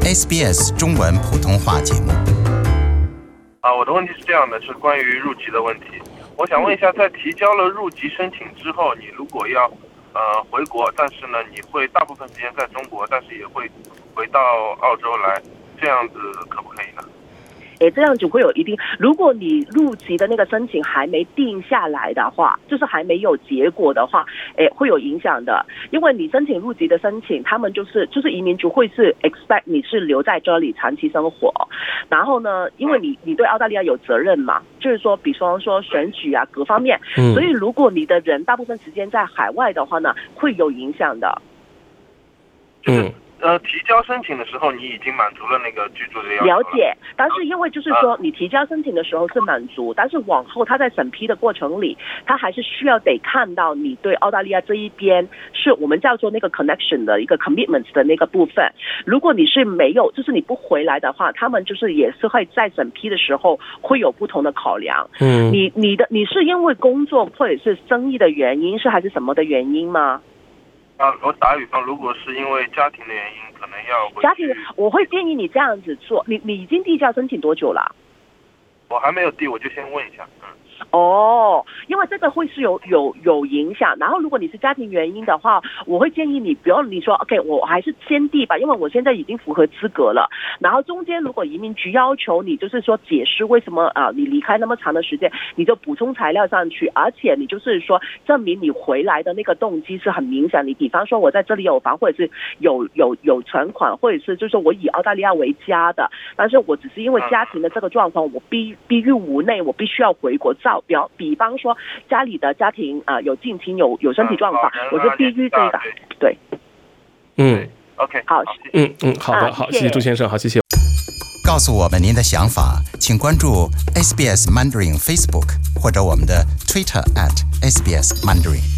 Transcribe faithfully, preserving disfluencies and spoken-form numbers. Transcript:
S B S 中文普通话节目。 啊，我的问题是这样的，是关于入籍的问题。我想问一下，在提交了入籍申请之后，你如果要呃回国，但是呢，你会大部分时间在中国，但是也会回到澳洲来，这样子可不可以呢？ 诶，这样就会有一定。如果你入籍的那个申请还没定下来的话，就是还没有结果的话，诶，会有影响的。因为你申请入籍的申请，他们就是就是移民局会是 expect 你是留在这里长期生活，然后呢，因为你你对澳大利亚有责任嘛，就是说，比方说选举啊各方面， 嗯， 所以如果你的人大部分时间在海外的话呢，会有影响的。 嗯。呃，提交申请的时候，你已经满足了那个居住的要求了。 了解，但是因为就是说，你提交申请的时候是满足，但是往后他在审批的过程里，他还是需要得看到你对澳大利亚这一边是我们叫做那个 connection 的一个 commitment 的那个部分。如果你是没有，就是你不回来的话，他们就是也是会在审批的时候会有不同的考量。 嗯， 你你的你是因为工作或者是生意的原因，是还是什么的原因吗？ 啊，我打比方，如果是因为家庭的原因，可能要回去。 家庭，我会建议你这样子做。你你已经递交申请多久了？ 我还没有递，我就先问一下。嗯。 哦，因为这个会是有有有影响。然后，如果你是家庭原因的话，我会建议你不要你说 OK， 我还是先递吧，因为我现在已经符合资格了。然后中间如果移民局要求你就是说解释为什么啊、呃、你离开那么长的时间，你就补充材料上去，而且你就是说证明你回来的那个动机是很明显。你比方说我在这里有房，或者是有有有存款，或者是就是说我以澳大利亚为家的，但是我只是因为家庭的这个状况，我逼逼于无奈，我必须要回国照。比比方说家里的家庭啊、呃、有近亲有有身体状况，我就必须这个对。 嗯 ，OK， 好， 嗯嗯，好的，好，谢谢朱先生，好，谢谢。 告诉我们您的想法，请关注 S B S Mandarin Facebook 或者我们的 Twitter at S B S Mandarin。